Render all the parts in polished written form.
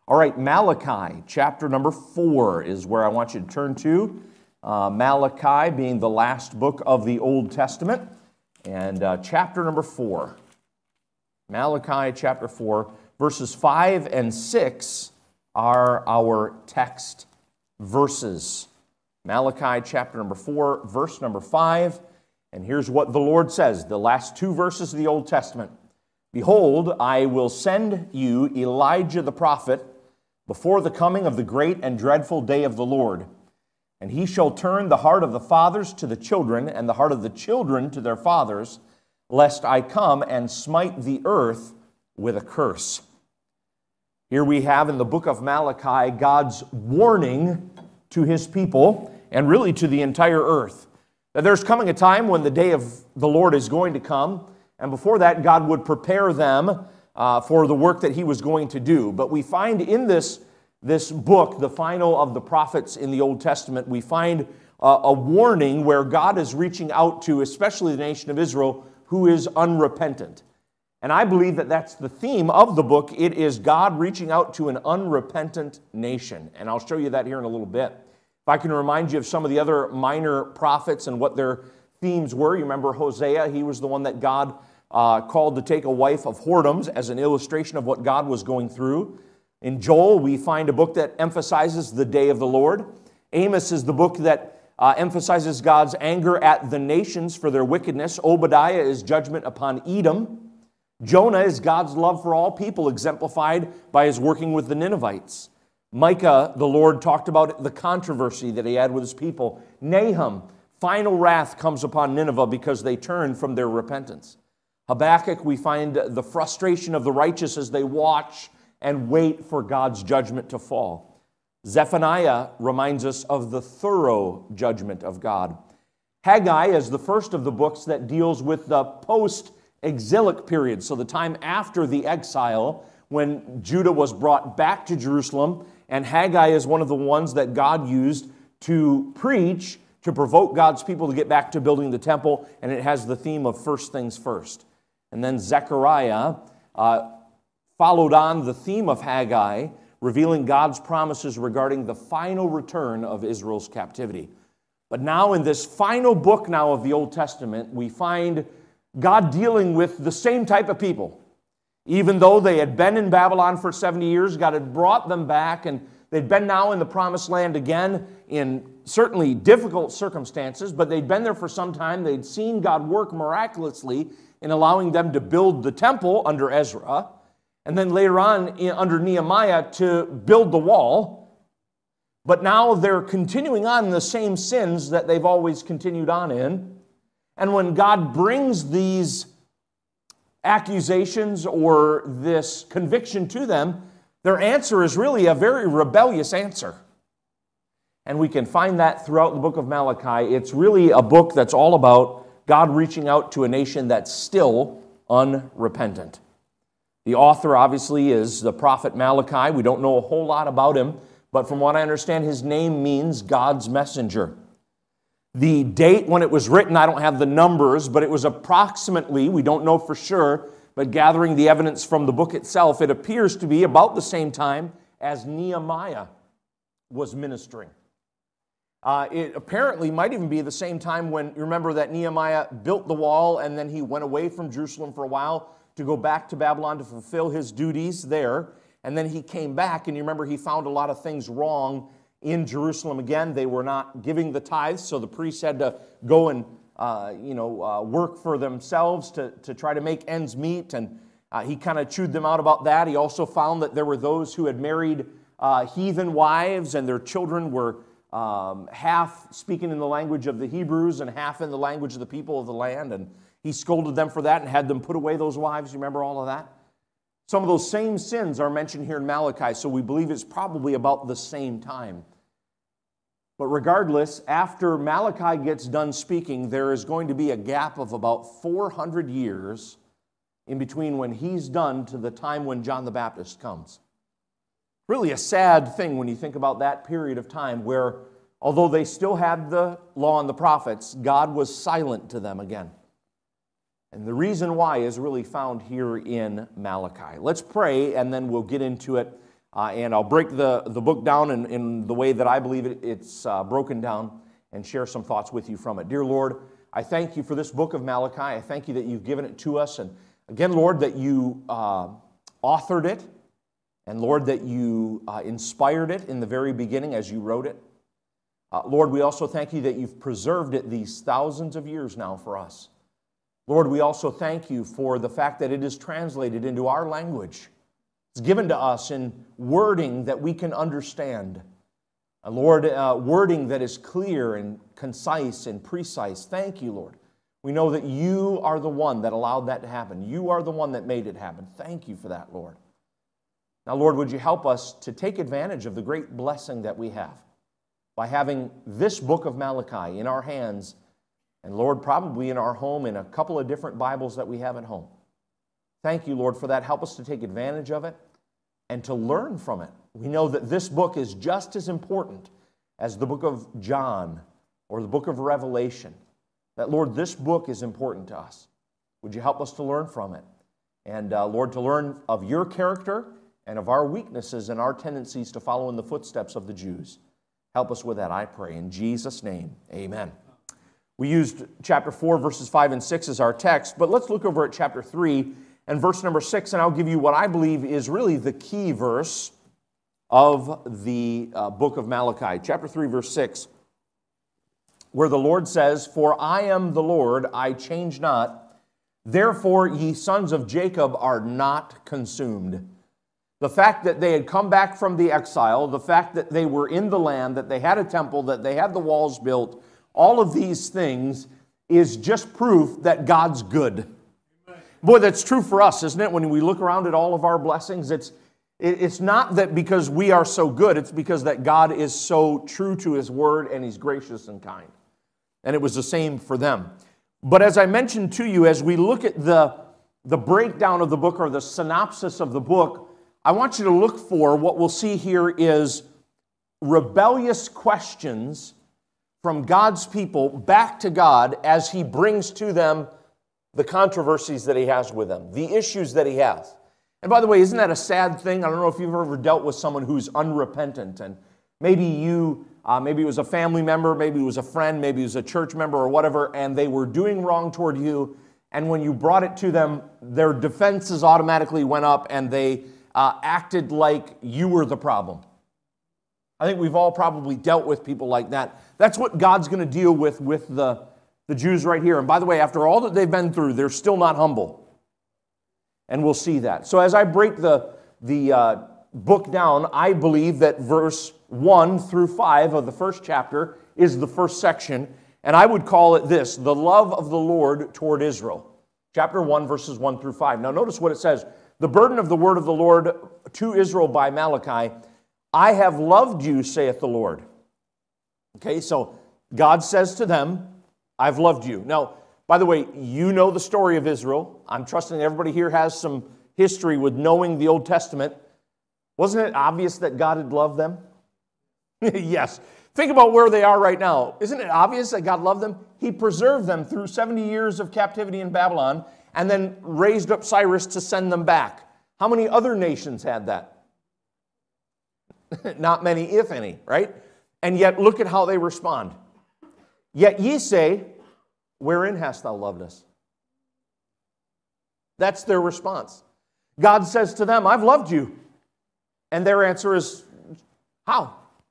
All right, Malachi, chapter number 4 is where I want you to turn to. Malachi being the last book of the Old Testament, and chapter number 4. Malachi chapter 4, verses 5 and 6 are our text verses. Malachi chapter number 4, verse number 5, and here's what the Lord says, the last two verses of the Old Testament. Behold, I will send you Elijah the prophet before the coming of the great and dreadful day of the Lord. And he shall turn the heart of the fathers to the children, and the heart of the children to their fathers, lest I come and smite the earth with a curse. Here we have in the book of Malachi God's warning to his people, and really to the entire earth, that there's coming a time when the day of the Lord is going to come, and before that God would prepare them for the work that he was going to do. But we find in this book, the final of the prophets in the Old Testament, we find a warning where God is reaching out to, especially the nation of Israel, who is unrepentant. And I believe that that's the theme of the book. It is God reaching out to an unrepentant nation. And I'll show you that here in a little bit. If I can remind you of some of the other minor prophets and what their themes were. You remember Hosea, he was the one that God called to take a wife of whoredoms as an illustration of what God was going through. In Joel, we find a book that emphasizes the day of the Lord. Amos is the book that emphasizes God's anger at the nations for their wickedness. Obadiah is judgment upon Edom. Jonah is God's love for all people, exemplified by his working with the Ninevites. Micah, the Lord talked about the controversy that he had with his people. Nahum, final wrath comes upon Nineveh because they turned from their repentance. Habakkuk, we find the frustration of the righteous as they watch and wait for God's judgment to fall. Zephaniah reminds us of the thorough judgment of God. Haggai is the first of the books that deals with the post-exilic period, so the time after the exile when Judah was brought back to Jerusalem, and Haggai is one of the ones that God used to preach, to provoke God's people to get back to building the temple, and it has the theme of first things first. And then Zechariah followed on the theme of Haggai, revealing God's promises regarding the final return of Israel's captivity. But now in this final book now of the Old Testament, we find God dealing with the same type of people. Even though they had been in Babylon for 70 years, God had brought them back, and they'd been now in the Promised Land again in certainly difficult circumstances, but they'd been there for some time. They'd seen God work miraculously in allowing them to build the temple under Ezra, and then later on under Nehemiah to build the wall. But now they're continuing on in the same sins that they've always continued on in. And when God brings these accusations or this conviction to them, their answer is really a very rebellious answer. And we can find that throughout the book of Malachi. It's really a book that's all about God reaching out to a nation that's still unrepentant. The author, obviously, is the prophet Malachi. We don't know a whole lot about him, but from what I understand, his name means God's messenger. The date when it was written, I don't have the numbers, but it was approximately, we don't know for sure, but gathering the evidence from the book itself, it appears to be about the same time as Nehemiah was ministering. It apparently might even be the same time when, you remember that Nehemiah built the wall and then he went away from Jerusalem for a while to go back to Babylon to fulfill his duties there. And then he came back, and you remember he found a lot of things wrong in Jerusalem again. They were not giving the tithes, so the priests had to go and work for themselves to try to make ends meet, and he kind of chewed them out about that. He also found that there were those who had married heathen wives, and their children were half speaking in the language of the Hebrews and half in the language of the people of the land, and he scolded them for that and had them put away those wives. You remember all of that? Some of those same sins are mentioned here in Malachi, so we believe it's probably about the same time. But regardless, after Malachi gets done speaking, there is going to be a gap of about 400 years in between when he's done to the time when John the Baptist comes. Really a sad thing when you think about that period of time where, although they still had the law and the prophets, God was silent to them again. And the reason why is really found here in Malachi. Let's pray, and then we'll get into it and I'll break the book down in the way that I believe it's broken down and share some thoughts with you from it. Dear Lord, I thank you for this book of Malachi. I thank you that you've given it to us. And again, Lord, that you authored it. And Lord, that you inspired it in the very beginning as you wrote it. Lord, we also thank you that you've preserved it these thousands of years now for us. Lord, we also thank you for the fact that it is translated into our language. It's given to us in wording that we can understand. Lord, wording that is clear and concise and precise. Thank you, Lord. We know that you are the one that allowed that to happen. You are the one that made it happen. Thank you for that, Lord. Now, Lord, would you help us to take advantage of the great blessing that we have by having this book of Malachi in our hands, and Lord, probably in our home in a couple of different Bibles that we have at home. Thank you, Lord, for that. Help us to take advantage of it and to learn from it. We know that this book is just as important as the book of John or the book of Revelation. That, Lord, this book is important to us. Would you help us to learn from it? And, Lord, to learn of your character and of our weaknesses and our tendencies to follow in the footsteps of the Jews. Help us with that, I pray. In Jesus' name, amen. We used chapter 4, verses 5 and 6 as our text, but let's look over at chapter 3 and verse number 6, and I'll give you what I believe is really the key verse of the book of Malachi. Chapter 3, verse 6, where the Lord says, "For I am the Lord, I change not. Therefore ye sons of Jacob are not consumed." The fact that they had come back from the exile, the fact that they were in the land, that they had a temple, that they had the walls built, all of these things is just proof that God's good. Boy, that's true for us, isn't it? When we look around at all of our blessings, it's not that because we are so good, it's because that God is so true to His word and He's gracious and kind. And it was the same for them. But as I mentioned to you, as we look at the breakdown of the book or the synopsis of the book, I want you to look for what we'll see here is rebellious questions from God's people back to God as He brings to them the controversies that He has with them, the issues that He has. And by the way, isn't that a sad thing? I don't know if you've ever dealt with someone who's unrepentant, and maybe it was a family member, maybe it was a friend, maybe it was a church member or whatever, and they were doing wrong toward you, and when you brought it to them, their defenses automatically went up, and they acted like you were the problem. I think we've all probably dealt with people like that. That's what God's going to deal with the Jews right here. And by the way, after all that they've been through, they're still not humble. And we'll see that. So as I break the book down, I believe that verse 1 through 5 of the first chapter is the first section. And I would call it this, the love of the Lord toward Israel. Chapter 1, verses 1 through 5. Now notice what it says. The burden of the word of the Lord to Israel by Malachi. I have loved you, saith the Lord. Okay, so God says to them, I've loved you. Now, by the way, you know the story of Israel. I'm trusting everybody here has some history with knowing the Old Testament. Wasn't it obvious that God had loved them? Yes. Think about where they are right now. Isn't it obvious that God loved them? He preserved them through 70 years of captivity in Babylon and then raised up Cyrus to send them back. How many other nations had that? Not many, if any, right? And yet, look at how they respond. Yet ye say, wherein hast thou loved us? That's their response. God says to them, I've loved you. And their answer is, how?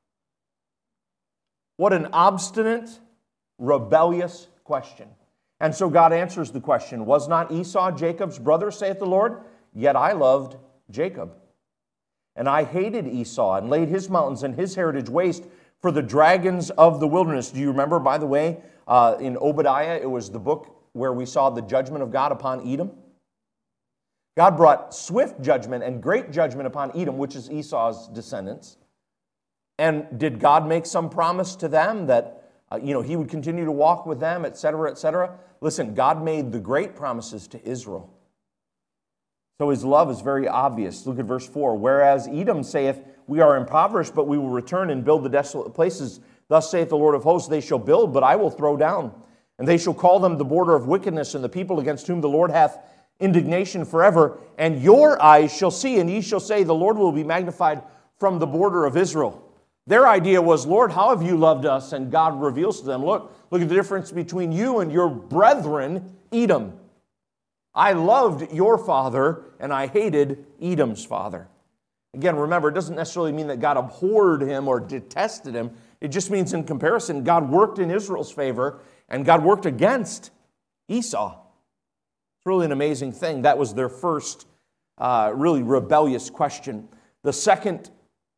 What an obstinate, rebellious question. And so God answers the question, was not Esau Jacob's brother, saith the Lord? Yet I loved Jacob. And I hated Esau and laid his mountains and his heritage waste for the dragons of the wilderness. Do you remember, by the way, in Obadiah, it was the book where we saw the judgment of God upon Edom? God brought swift judgment and great judgment upon Edom, which is Esau's descendants. And did God make some promise to them that He would continue to walk with them, etc., etc.? Listen, God made the great promises to Israel. So His love is very obvious. Look at verse 4. Whereas Edom saith, we are impoverished, but we will return and build the desolate places. Thus saith the Lord of hosts, they shall build, but I will throw down. And they shall call them the border of wickedness, and the people against whom the Lord hath indignation forever. And your eyes shall see, and ye shall say, the Lord will be magnified from the border of Israel. Their idea was, Lord, how have you loved us? And God reveals to them, look at the difference between you and your brethren, Edom. I loved your father, and I hated Edom's father. Again, remember, it doesn't necessarily mean that God abhorred him or detested him. It just means in comparison, God worked in Israel's favor, and God worked against Esau. It's really an amazing thing. That was their first really rebellious question. The second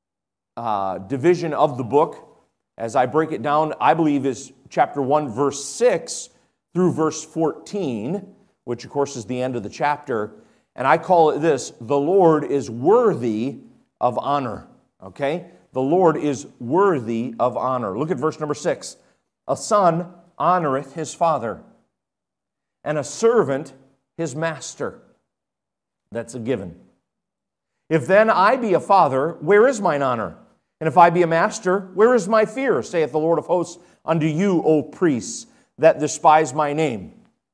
division of the book, as I break it down, I believe is chapter 1, verse 6 through verse 14, which of course is the end of the chapter. And I call it this: the Lord is worthy of honor. Okay? The Lord is worthy of honor. Look at verse number 6. A son honoreth his father, and a servant his master. That's a given. If then I be a father, where is mine honor? And if I be a master, where is my fear? Saith the Lord of hosts unto you, O priests, that despise my name.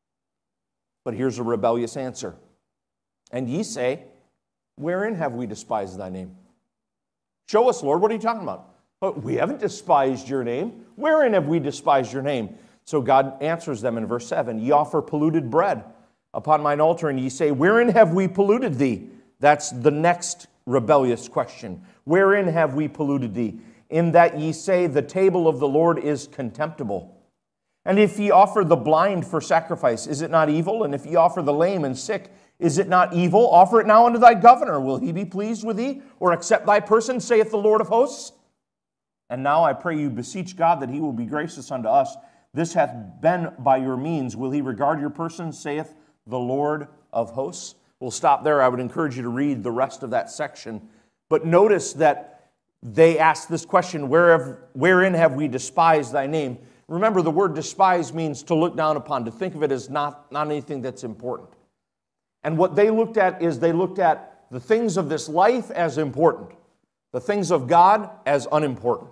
But here's a rebellious answer. And ye say, wherein have we despised thy name? Show us, Lord, what are you talking about? But we haven't despised your name. Wherein have we despised your name? So God answers them in verse 7. Ye offer polluted bread upon mine altar, and ye say, wherein have we polluted thee? That's the next rebellious question. Wherein have we polluted thee? In that ye say, the table of the Lord is contemptible. And if ye offer the blind for sacrifice, is it not evil? And if ye offer the lame and sick, is it not evil? Offer it now unto thy governor. Will he be pleased with thee, or accept thy person, saith the Lord of hosts? And now I pray you, beseech God that he will be gracious unto us. This hath been by your means. Will he regard your person, saith the Lord of hosts? We'll stop there. I would encourage you to read the rest of that section. But notice that they ask this question, wherein have we despised thy name? Remember, the word despise means to look down upon, to think of it as not anything that's important. And what they looked at is they looked at the things of this life as important, the things of God as unimportant.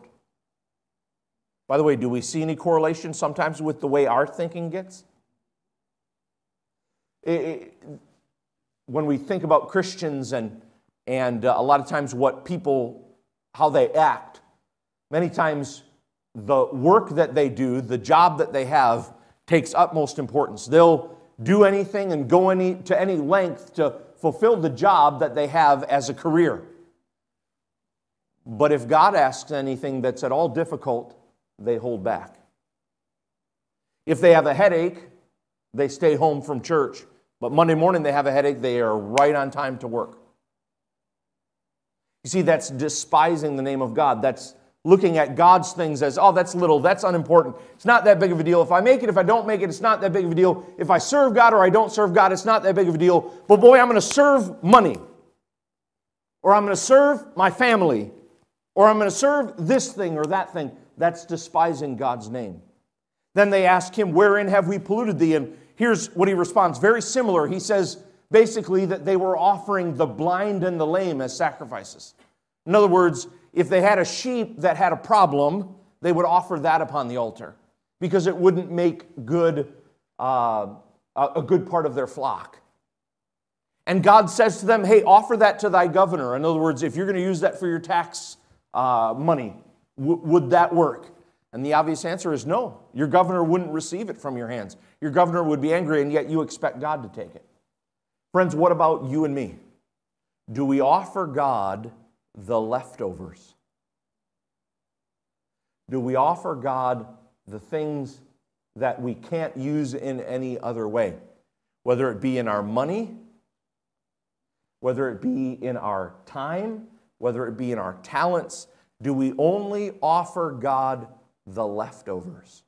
By the way, do we see any correlation sometimes with the way our thinking gets? When we think about Christians and a lot of times what people, how they act, many times the work that they do, the job that they have, takes utmost importance. They'll do anything and go to any length to fulfill the job that they have as a career. But if God asks anything that's at all difficult, they hold back. If they have a headache, they stay home from church. But Monday morning they have a headache, they are right on time to work. You see, that's despising the name of God. That's looking at God's things as, oh, that's little, that's unimportant. It's not that big of a deal. If I make it, if I don't make it, it's not that big of a deal. If I serve God or I don't serve God, it's not that big of a deal. But boy, I'm going to serve money. Or I'm going to serve my family. Or I'm going to serve this thing or that thing. That's despising God's name. Then they ask him, wherein have we polluted thee? And here's what he responds. Very similar. He says basically that they were offering the blind and the lame as sacrifices. In other words, if they had a sheep that had a problem, they would offer that upon the altar because it wouldn't make good a good part of their flock. And God says to them, hey, offer that to thy governor. In other words, if you're going to use that for your tax money, would that work? And the obvious answer is no. Your governor wouldn't receive it from your hands. Your governor would be angry, and yet you expect God to take it. Friends, what about you and me? Do we offer God the leftovers? Do we offer God the things that we can't use in any other way? Whether it be in our money, whether it be in our time, whether it be in our talents, do we only offer God the leftovers?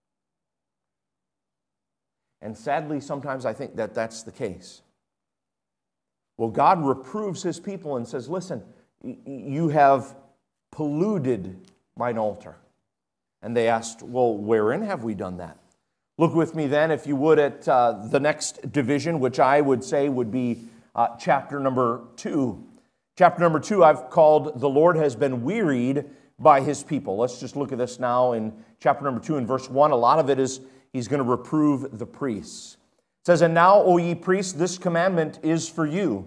And sadly, sometimes I think that that's the case. Well, God reproves his people and says, listen, you have polluted mine altar. And they asked, well, wherein have we done that? Look with me then, if you would, at the next division, which I would say would be chapter number 2. Chapter number 2 I've called, The Lord Has Been Wearied by His People. Let's just look at this now in chapter number 2 and verse 1. A lot of it is he's going to reprove the priests. It says, and now, O ye priests, this commandment is for you.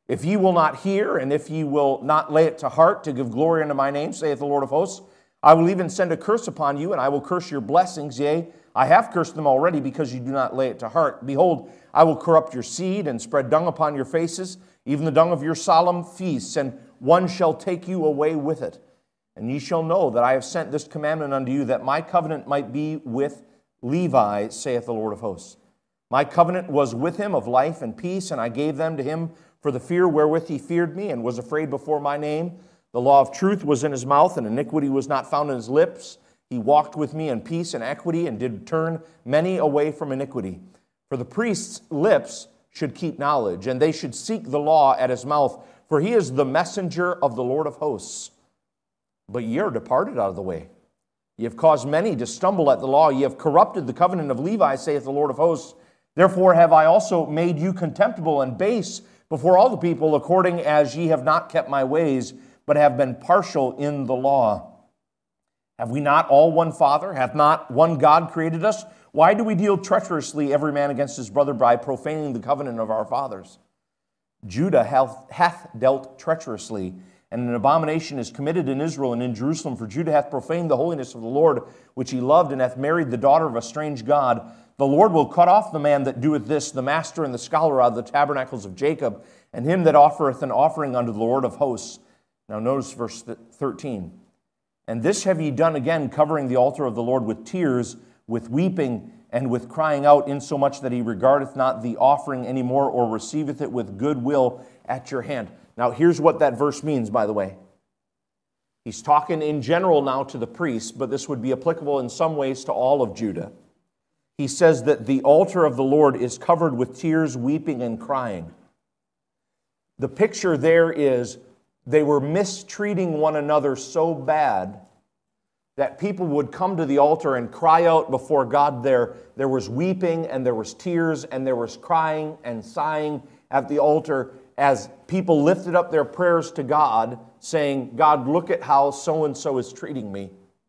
If ye will not hear, and if ye will not lay it to heart to give glory unto my name, saith the Lord of hosts, I will even send a curse upon you, and I will curse your blessings. Yea, I have cursed them already, because you do not lay it to heart. Behold, I will corrupt your seed, and spread dung upon your faces, even the dung of your solemn feasts, and one shall take you away with it. And ye shall know that I have sent this commandment unto you, that my covenant might be with Levi, saith the Lord of hosts. My covenant was with him of life and peace, and I gave them to him for the fear wherewith he feared me, and was afraid before my name. The law of truth was in his mouth, and iniquity was not found in his lips. He walked with me in peace and equity, and did turn many away from iniquity. For the priest's lips should keep knowledge, and they should seek the law at his mouth, for he is the messenger of the Lord of hosts. But ye are departed out of the way. Ye have caused many to stumble at the law. Ye have corrupted the covenant of Levi, saith the Lord of hosts. Therefore have I also made you contemptible and base before all the people, according as ye have not kept my ways, but have been partial in the law. Have we not all one Father? Hath not one God created us? Why do we deal treacherously every man against his brother by profaning the covenant of our fathers? Judah hath dealt treacherously, and an abomination is committed in Israel and in Jerusalem, for Judah hath profaned the holiness of the Lord, which he loved, and hath married the daughter of a strange god. The Lord will cut off the man that doeth this, the master and the scholar out of the tabernacles of Jacob, and him that offereth an offering unto the Lord of hosts. Now notice verse 13. And this have ye done again, covering the altar of the Lord with tears, with weeping, and with crying out, insomuch that he regardeth not the offering any more, or receiveth it with good will at your hand. Now here's what that verse means, by the way. He's talking in general now to the priests, but this would be applicable in some ways to all of Judah. He says that the altar of the Lord is covered with tears, weeping, and crying. The picture there is they were mistreating one another so bad that people would come to the altar and cry out before God there. There was weeping, and there was tears, and there was crying and sighing at the altar as people lifted up their prayers to God, saying, God, look at how so-and-so is treating me.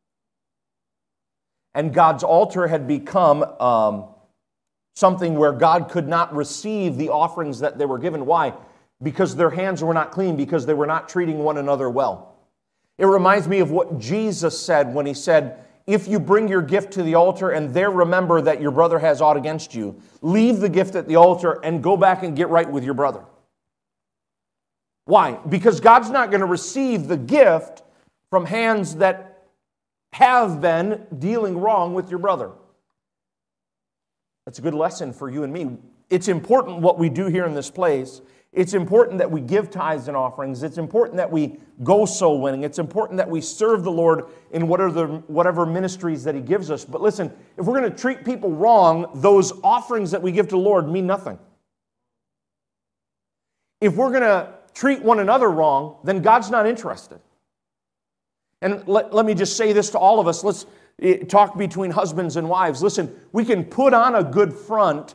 And God's altar had become something where God could not receive the offerings that they were given. Why? Because their hands were not clean, because they were not treating one another well. It reminds me of what Jesus said when he said, if you bring your gift to the altar and there remember that your brother has aught against you, leave the gift at the altar and go back and get right with your brother. Why? Because God's not going to receive the gift from hands that have been dealing wrong with your brother. That's a good lesson for you and me. It's important what we do here in this place. It's important that we give tithes and offerings. It's important that we go soul winning. It's important that we serve the Lord in whatever ministries that He gives us. But listen, if we're going to treat people wrong, those offerings that we give to the Lord mean nothing. If we're going to treat one another wrong, then God's not interested. And let me just say this to all of us. Let's talk between husbands and wives. Listen, we can put on a good front,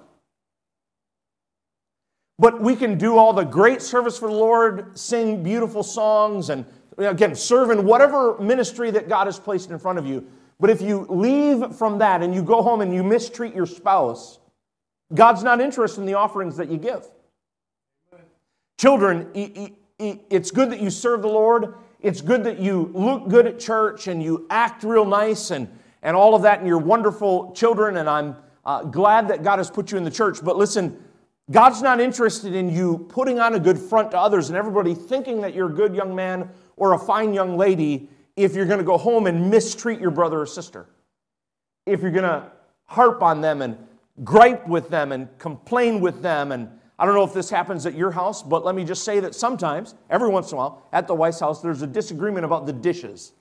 but we can do all the great service for the Lord, sing beautiful songs, and again, serve in whatever ministry that God has placed in front of you. But if you leave from that and you go home and you mistreat your spouse, God's not interested in the offerings that you give. Children, it's good that you serve the Lord. It's good that you look good at church and you act real nice and all of that, and you're wonderful children, and I'm glad that God has put you in the church. But listen, God's not interested in you putting on a good front to others and everybody thinking that you're a good young man or a fine young lady if you're going to go home and mistreat your brother or sister. If you're going to harp on them and gripe with them and complain with them. And I don't know if this happens at your house, but let me just say that sometimes, every once in a while, at the Weiss house, there's a disagreement about the dishes.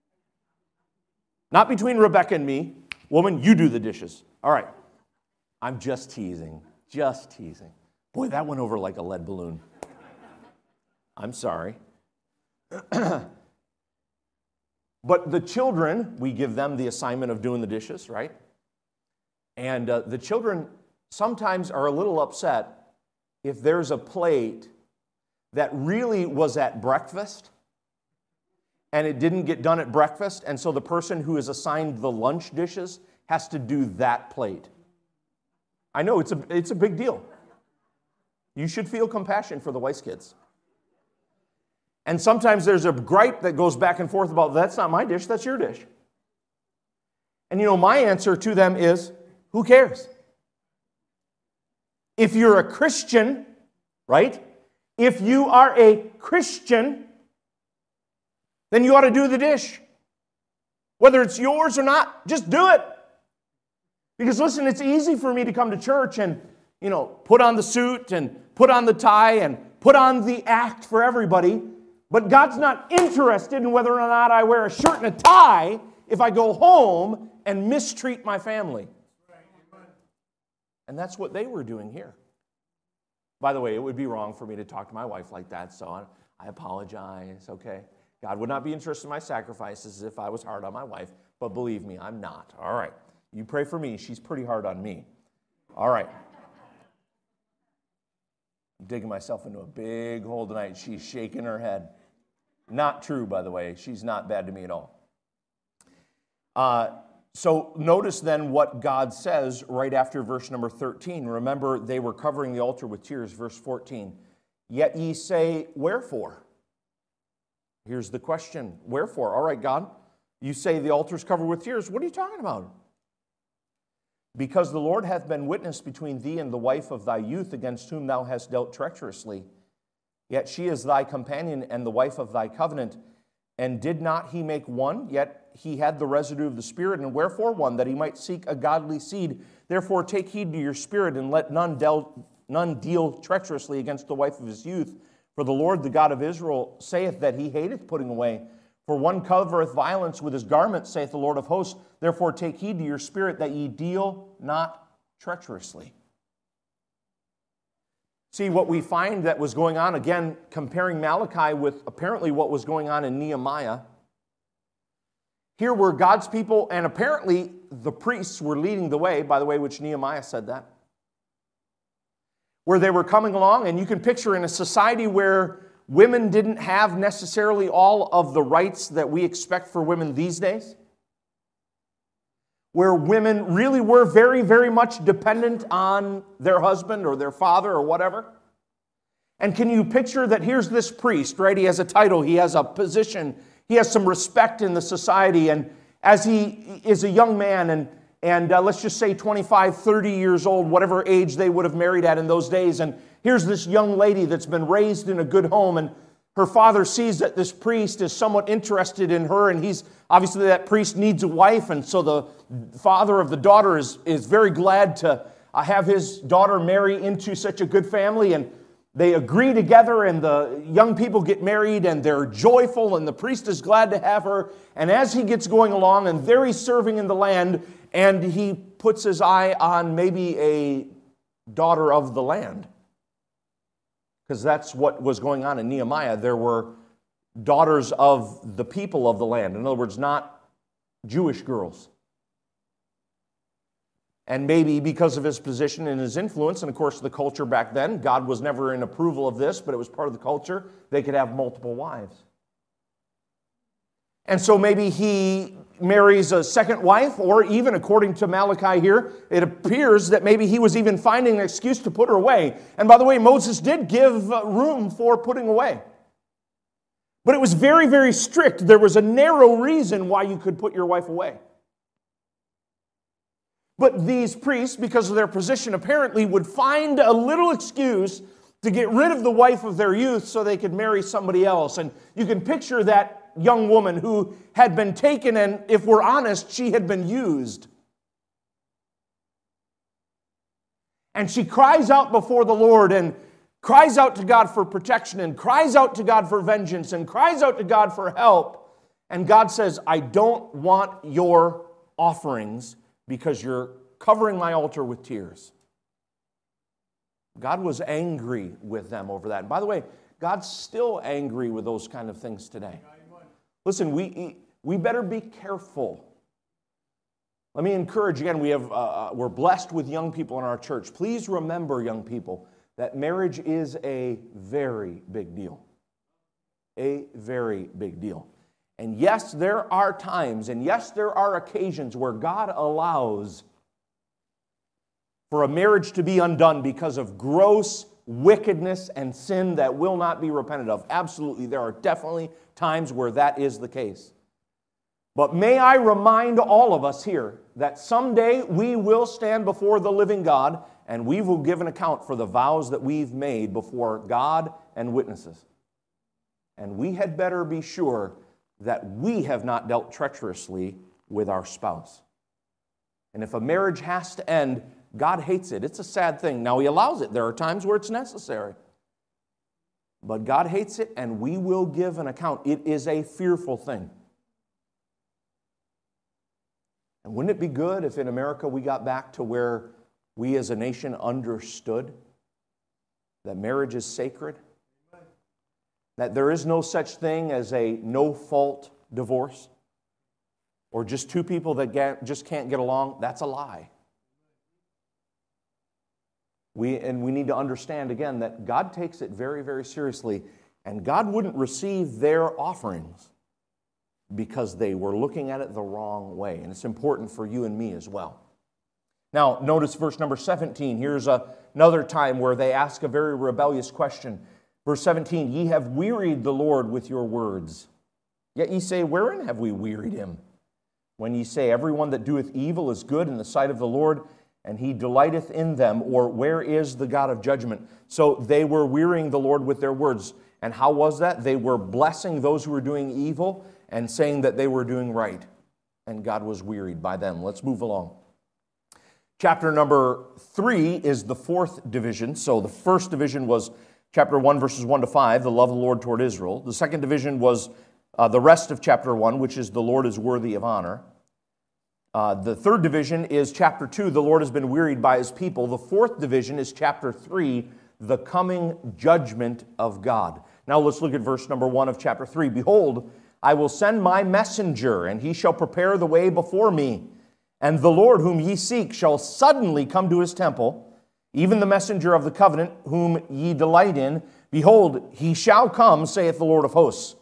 Not between Rebecca and me. Woman, you do the dishes. All right. I'm just teasing. Just teasing. Boy, that went over like a lead balloon. I'm sorry. But the children, we give them the assignment of doing the dishes, right? And the children sometimes are a little upset if there's a plate that really was at breakfast and it didn't get done at breakfast, and so the person who is assigned the lunch dishes has to do that plate. I know, it's a big deal. You should feel compassion for the Weiss kids. And sometimes there's a gripe that goes back and forth about, that's not my dish, that's your dish. And my answer to them is, who cares? If you're a Christian, right? If you are a Christian, then you ought to do the dish. Whether it's yours or not, just do it. Because listen, it's easy for me to come to church and, put on the suit and put on the tie and put on the act for everybody. But God's not interested in whether or not I wear a shirt and a tie if I go home and mistreat my family. And that's what they were doing here. By the way, it would be wrong for me to talk to my wife like that, so I apologize, okay? God would not be interested in my sacrifices if I was hard on my wife, but believe me, I'm not. All right. You pray for me. She's pretty hard on me. All right. I'm digging myself into a big hole tonight. She's shaking her head. Not true, by the way. She's not bad to me at all. So notice then what God says right after verse number 13. Remember, they were covering the altar with tears. Verse 14. Yet ye say, wherefore? Here's the question. Wherefore? All right, God, you say the altar's covered with tears. What are you talking about? Because the Lord hath been witness between thee and the wife of thy youth, against whom thou hast dealt treacherously. Yet she is thy companion and the wife of thy covenant. And did not he make one? Yet he had the residue of the Spirit. And wherefore one? That he might seek a godly seed. Therefore take heed to your spirit, and let none deal treacherously against the wife of his youth. For the Lord, the God of Israel, saith that he hateth putting away. For one covereth violence with his garment, saith the Lord of hosts. Therefore take heed to your spirit, that ye deal not treacherously. See, what we find that was going on, again, comparing Malachi with apparently what was going on in Nehemiah. Here were God's people, and apparently the priests were leading the way, by the way, which Nehemiah said that. Where they were coming along, and you can picture in a society where women didn't have necessarily all of the rights that we expect for women these days. Where women really were very, very much dependent on their husband or their father or whatever. And can you picture that here's this priest, right? He has a title, he has a position, he has some respect in the society, and as he is a young man and let's just say 25, 30 years old, whatever age they would have married at in those days, and here's this young lady that's been raised in a good home, and her father sees that this priest is somewhat interested in her, and he's obviously that priest needs a wife, and so the father of the daughter is very glad to have his daughter marry into such a good family, and they agree together, and the young people get married, and they're joyful, and the priest is glad to have her, and as he gets going along, and there he's serving in the land, and he puts his eye on maybe a daughter of the land. Because that's what was going on in Nehemiah. There were daughters of the people of the land. In other words, not Jewish girls. And maybe because of his position and his influence, and of course the culture back then, God was never in approval of this, but it was part of the culture, they could have multiple wives. And so maybe he marries a second wife, or even according to Malachi here, it appears that maybe he was even finding an excuse to put her away. And by the way, Moses did give room for putting away. But it was very, very strict. There was a narrow reason why you could put your wife away. But these priests, because of their position, apparently would find a little excuse to get rid of the wife of their youth so they could marry somebody else. And you can picture that young woman who had been taken, and if we're honest, she had been used. And she cries out before the Lord and cries out to God for protection and cries out to God for vengeance and cries out to God for help. And God says, I don't want your offerings because you're covering my altar with tears. God was angry with them over that. And by the way, God's still angry with those kind of things today. Listen, we better be careful. Let me encourage again, we're blessed with young people in our church. Please remember, young people, that marriage is a very big deal. A very big deal. And yes, there are times, and yes, there are occasions where God allows for a marriage to be undone because of gross wickedness and sin that will not be repented of. Absolutely, there are definitely times where that is the case. But may I remind all of us here that someday we will stand before the living God and we will give an account for the vows that we've made before God and witnesses. And we had better be sure that we have not dealt treacherously with our spouse. And if a marriage has to end, God hates it. It's a sad thing. Now, He allows it. There are times where it's necessary. But God hates it, and we will give an account. It is a fearful thing. And wouldn't it be good if in America we got back to where we as a nation understood that marriage is sacred? That there is no such thing as a no-fault divorce? Or just two people that just can't get along? That's a lie. We need to understand again that God takes it very, very seriously, and God wouldn't receive their offerings because they were looking at it the wrong way. And it's important for you and me as well. Now, notice verse number 17. Here's another time where they ask a very rebellious question. Verse 17, ye have wearied the Lord with your words. Yet ye say, wherein have we wearied Him? When ye say, everyone that doeth evil is good in the sight of the Lord, and He delighteth in them, or where is the God of judgment? So they were wearying the Lord with their words. And how was that? They were blessing those who were doing evil and saying that they were doing right. And God was wearied by them. Let's move along. Chapter number 3 is the fourth division. So the first division was chapter 1, verses 1 to 5, the love of the Lord toward Israel. The second division was the rest of chapter 1, which is the Lord is worthy of honor. The third division is chapter 2, the Lord has been wearied by His people. The fourth division is chapter 3, the coming judgment of God. Now let's look at verse number 1 of chapter 3. Behold, I will send my messenger, and he shall prepare the way before me. And the Lord whom ye seek shall suddenly come to His temple, even the messenger of the covenant whom ye delight in. Behold, he shall come, saith the Lord of hosts.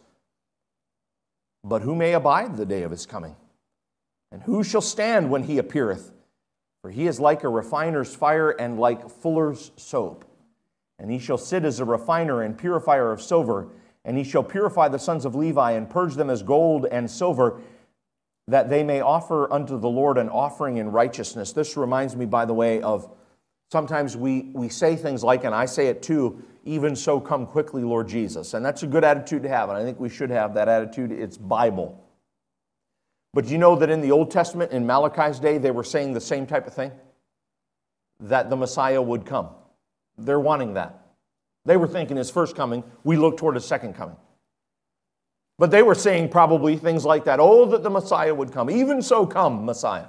But who may abide the day of His coming? And who shall stand when He appeareth? For He is like a refiner's fire and like fuller's soap. And He shall sit as a refiner and purifier of silver. And He shall purify the sons of Levi and purge them as gold and silver, that they may offer unto the Lord an offering in righteousness. This reminds me, by the way, of sometimes we say things like, and I say it too, even so come quickly, Lord Jesus. And that's a good attitude to have, and I think we should have that attitude. It's Bible. But you know that in the Old Testament, in Malachi's day, they were saying the same type of thing? That the Messiah would come. They're wanting that. They were thinking His first coming, we look toward His second coming. But they were saying probably things like that, oh, that the Messiah would come. Even so come, Messiah.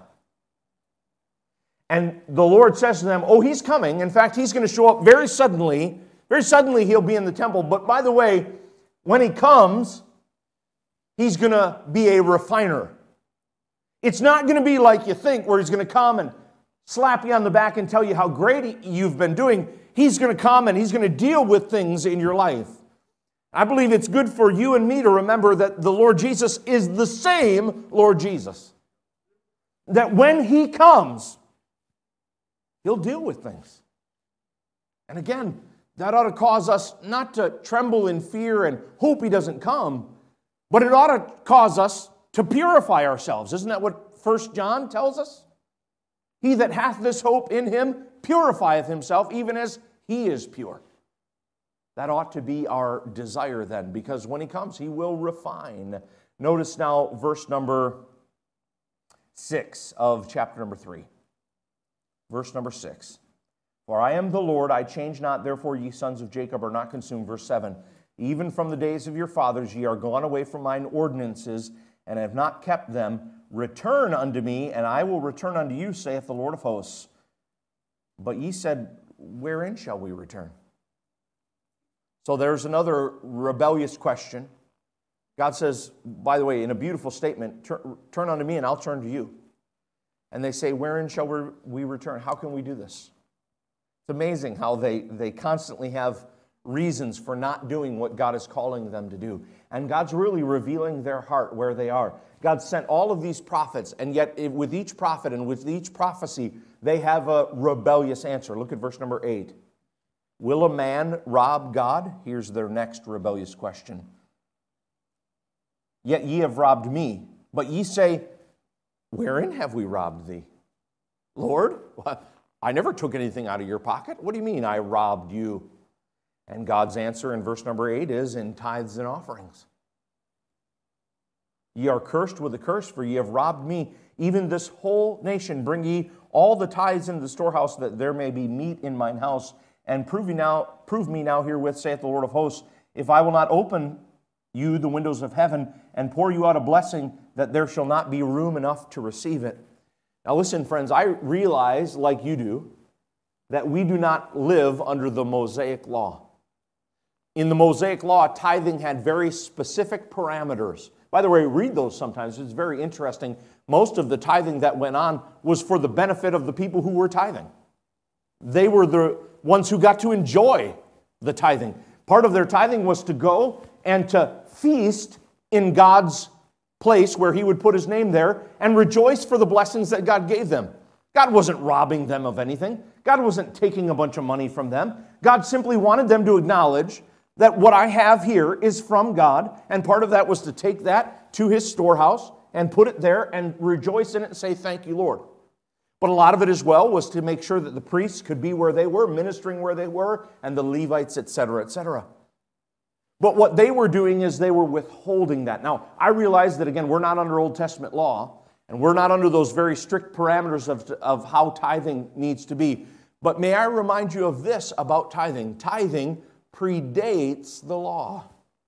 And the Lord says to them, oh, He's coming. In fact, He's going to show up very suddenly. Very suddenly He'll be in the temple. But by the way, when He comes, He's going to be a refiner. It's not going to be like you think, where He's going to come and slap you on the back and tell you how great you've been doing. He's going to come and He's going to deal with things in your life. I believe it's good for you and me to remember that the Lord Jesus is the same Lord Jesus. That when He comes, He'll deal with things. And again, that ought to cause us not to tremble in fear and hope He doesn't come, but it ought to cause us to purify ourselves. Isn't that what 1 John tells us? He that hath this hope in Him purifieth himself, even as He is pure. That ought to be our desire then, because when He comes, He will refine. Notice now verse number 6 of chapter number 3. Verse number 6. For I am the Lord, I change not, therefore ye sons of Jacob are not consumed. Verse 7. Even from the days of your fathers ye are gone away from mine ordinances, and have not kept them. Return unto me, and I will return unto you, saith the Lord of hosts. But ye said, wherein shall we return? So there's another rebellious question. God says, by the way, in a beautiful statement, turn unto me and I'll turn to you. And they say, wherein shall we return? How can we do this? It's amazing how they constantly have reasons for not doing what God is calling them to do. And God's really revealing their heart where they are. God sent all of these prophets, and yet with each prophet and with each prophecy, they have a rebellious answer. Look at verse number 8. Will a man rob God? Here's their next rebellious question. Yet ye have robbed me. But ye say, wherein have we robbed thee? Lord, I never took anything out of your pocket. What do you mean I robbed you? And God's answer in verse number 8 is in tithes and offerings. Ye are cursed with a curse, for ye have robbed me, even this whole nation. Bring ye all the tithes into the storehouse, that there may be meat in mine house. And prove me now herewith, saith the Lord of hosts, if I will not open you the windows of heaven and pour you out a blessing, that there shall not be room enough to receive it. Now listen, friends, I realize, like you do, that we do not live under the Mosaic law. In the Mosaic law, tithing had very specific parameters. By the way, read those sometimes. It's very interesting. Most of the tithing that went on was for the benefit of the people who were tithing. They were the ones who got to enjoy the tithing. Part of their tithing was to go and to feast in God's place where He would put His name there and rejoice for the blessings that God gave them. God wasn't robbing them of anything. God wasn't taking a bunch of money from them. God simply wanted them to acknowledge that what I have here is from God, and part of that was to take that to His storehouse and put it there and rejoice in it and say, thank you, Lord. But a lot of it as well was to make sure that the priests could be where they were, ministering where they were, and the Levites, etc., etc. But what they were doing is they were withholding that. Now, I realize that, again, we're not under Old Testament law, and we're not under those very strict parameters of how tithing needs to be. But may I remind you of this about tithing. Tithing predates the law.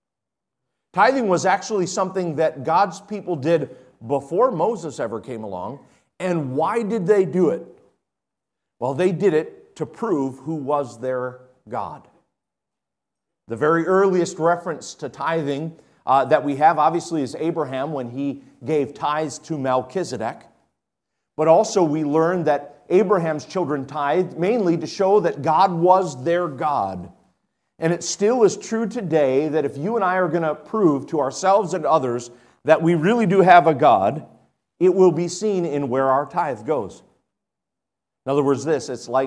Tithing was actually something that God's people did before Moses ever came along. And why did they do it? Well, they did it to prove who was their God. The very earliest reference to tithing that we have, obviously, is Abraham when he gave tithes to Melchizedek. But also we learn that Abraham's children tithed mainly to show that God was their God. And it still is true today that if you and I are going to prove to ourselves and others that we really do have a God, it will be seen in where our tithe goes. In other words, it's like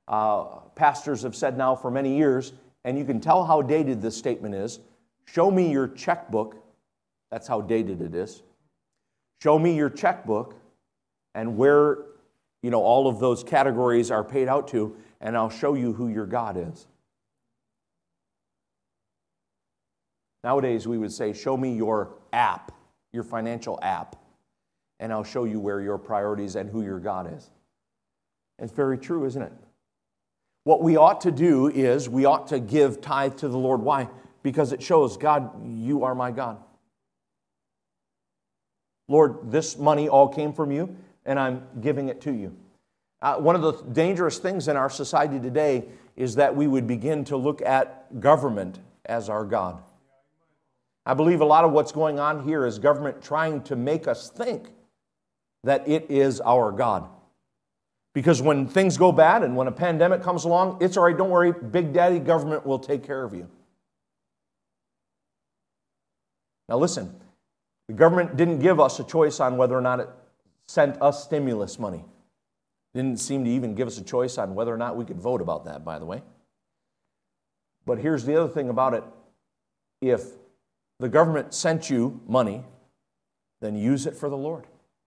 pastors have said now for many years, and you can tell how dated this statement is. Show me your checkbook. That's how dated it is. Show me your checkbook and where all of those categories are paid out to, and I'll show you who your God is. Nowadays, we would say, show me your app, your financial app, and I'll show you where your priorities and who your God is. It's very true, isn't it? What we ought to do is we ought to give tithe to the Lord. Why? Because it shows, God, you are my God. Lord, this money all came from you, and I'm giving it to you. One of the dangerous things in our society today is that we would begin to look at government as our God. I believe a lot of what's going on here is government trying to make us think that it is our God. Because when things go bad and when a pandemic comes along, it's all right, don't worry, Big Daddy government will take care of you. Now listen, the government didn't give us a choice on whether or not it sent us stimulus money. Didn't seem to even give us a choice on whether or not we could vote about that, by the way. But here's the other thing about it. If the government sent you money, then use it for the Lord.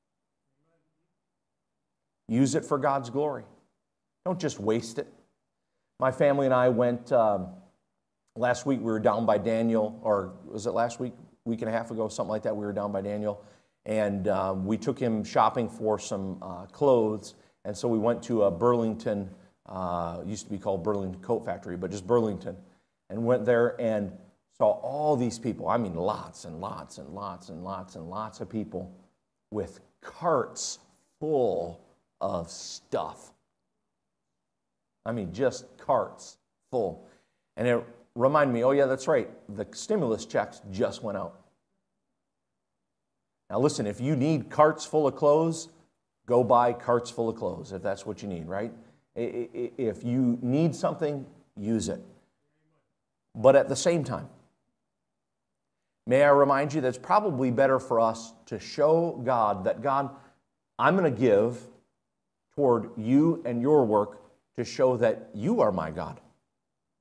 Use it for God's glory. Don't just waste it. My family and I went, last week we were down by Daniel, or was it last week? Week and a half ago, something like that, we were down by Daniel, and we took him shopping for some clothes, and so we went to a Burlington, used to be called Burlington Coat Factory, but just Burlington, and went there and saw all these people, I mean lots and lots and lots and lots and lots of people with carts full of stuff. I mean, just carts full. And it reminded me, oh yeah, that's right, the stimulus checks just went out. Now listen, if you need carts full of clothes, go buy carts full of clothes, if that's what you need, right? If you need something, use it. But at the same time, may I remind you that it's probably better for us to show God that, God, I'm going to give toward you and your work to show that you are my God.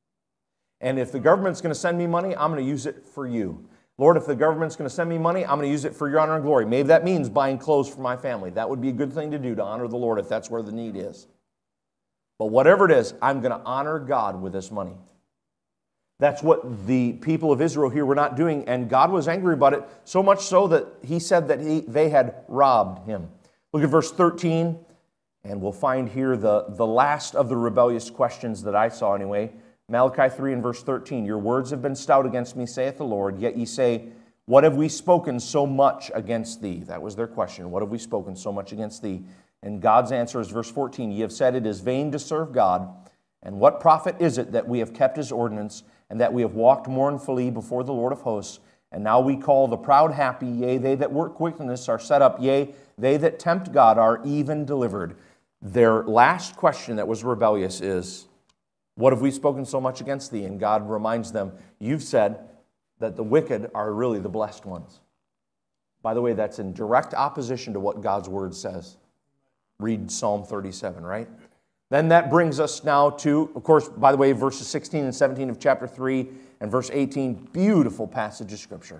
And if the government's going to send me money, I'm going to use it for you. Lord, if the government's going to send me money, I'm going to use it for your honor and glory. Maybe that means buying clothes for my family. That would be a good thing to do, to honor the Lord if that's where the need is. But whatever it is, I'm going to honor God with this money. That's what the people of Israel here were not doing, and God was angry about it, so much so that he said that they had robbed him. Look at verse 13, and we'll find here the last of the rebellious questions that I saw anyway. Malachi 3 and verse 13, your words have been stout against me, saith the Lord, yet ye say, what have we spoken so much against thee? That was their question. What have we spoken so much against thee? And God's answer is verse 14, ye have said it is vain to serve God, and what profit is it that we have kept his ordinance, and that we have walked mournfully before the Lord of hosts? And now we call the proud happy, yea, they that work wickedness are set up, yea, they that tempt God are even delivered. Their last question that was rebellious is, what have we spoken so much against thee? And God reminds them, you've said that the wicked are really the blessed ones. By the way, that's in direct opposition to what God's word says. Read Psalm 37, right? Then that brings us now to, of course, by the way, verses 16 and 17 of chapter 3 and verse 18, beautiful passage of Scripture.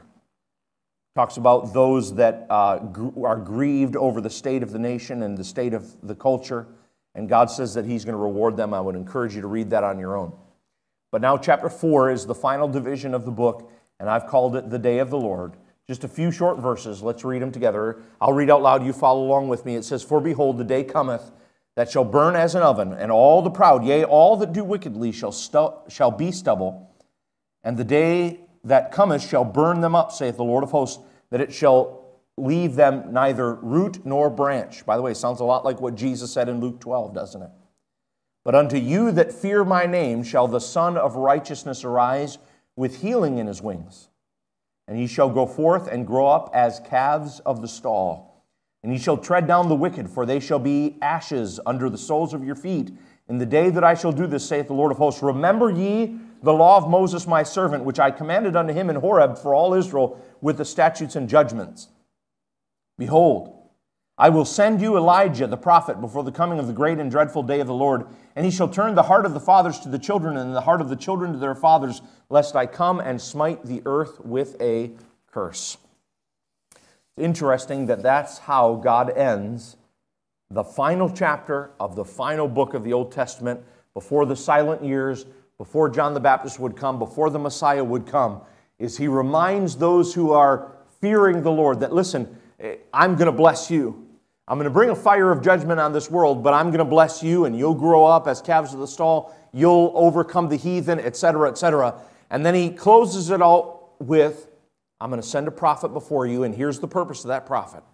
Talks about those that are grieved over the state of the nation and the state of the culture. And God says that he's going to reward them. I would encourage you to read that on your own. But now chapter 4 is the final division of the book, and I've called it the Day of the Lord. Just a few short verses. Let's read them together. I'll read out loud. You follow along with me. It says, for behold, the day cometh that shall burn as an oven, and all the proud, yea, all that do wickedly shall be stubble. And the day that cometh shall burn them up, saith the Lord of hosts, that it shall leave them neither root nor branch. By the way, sounds a lot like what Jesus said in Luke 12, doesn't it? But unto you that fear my name shall the Son of Righteousness arise with healing in his wings. And ye shall go forth and grow up as calves of the stall. And ye shall tread down the wicked, for they shall be ashes under the soles of your feet. In the day that I shall do this, saith the Lord of hosts, remember ye the law of Moses my servant, which I commanded unto him in Horeb for all Israel, with the statutes and judgments. Behold, I will send you Elijah the prophet before the coming of the great and dreadful day of the Lord, and he shall turn the heart of the fathers to the children, and the heart of the children to their fathers, lest I come and smite the earth with a curse. It's interesting that that's how God ends the final chapter of the final book of the Old Testament, before the silent years, before John the Baptist would come, before the Messiah would come, is he reminds those who are fearing the Lord that, listen, I'm going to bless you. I'm going to bring a fire of judgment on this world, but I'm going to bless you, and you'll grow up as calves of the stall. You'll overcome the heathen, etc., etc. And then he closes it all with, I'm going to send a prophet before you, and here's the purpose of that prophet.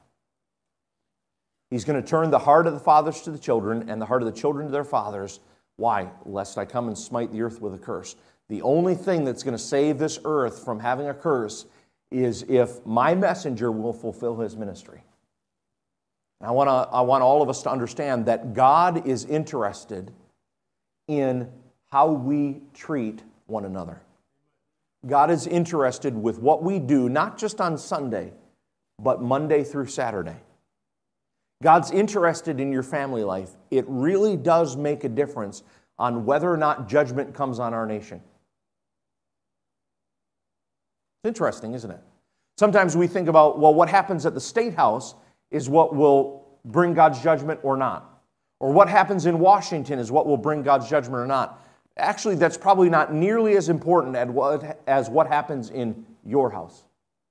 He's going to turn the heart of the fathers to the children, and the heart of the children to their fathers. Why? Lest I come and smite the earth with a curse. The only thing that's going to save this earth from having a curse is if my messenger will fulfill his ministry. And I want all of us to understand that God is interested in how we treat one another. God is interested with what we do, not just on Sunday, but Monday through Saturday. God's interested in your family life. It really does make a difference on whether or not judgment comes on our nation. It's interesting, isn't it? Sometimes we think about, well, what happens at the State House is what will bring God's judgment or not. Or what happens in Washington is what will bring God's judgment or not. Actually, that's probably not nearly as important as what happens in your house.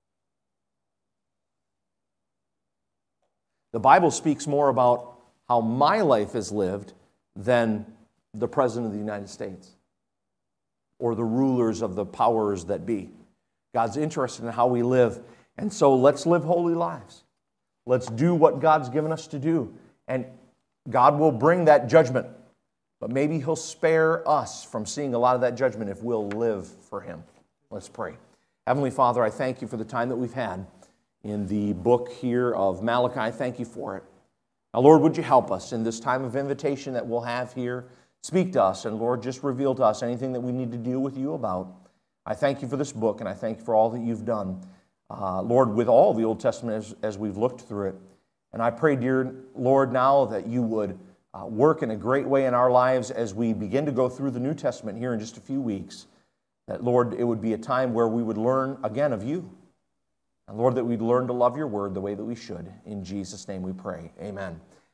The Bible speaks more about how my life is lived than the President of the United States or the rulers of the powers that be. God's interested in how we live, and so let's live holy lives. Let's do what God's given us to do, and God will bring that judgment, but maybe He'll spare us from seeing a lot of that judgment if we'll live for Him. Let's pray. Heavenly Father, I thank you for the time that we've had in the book here of Malachi. Thank you for it. Now, Lord, would you help us in this time of invitation that we'll have here? Speak to us, and Lord, just reveal to us anything that we need to deal with you about. I thank you for this book, and I thank you for all that you've done, Lord, with all the Old Testament as we've looked through it. And I pray, dear Lord, now that you would work in a great way in our lives as we begin to go through the New Testament here in just a few weeks. That, Lord, it would be a time where we would learn again of you. And Lord, that we'd learn to love your word the way that we should. In Jesus' name we pray. Amen.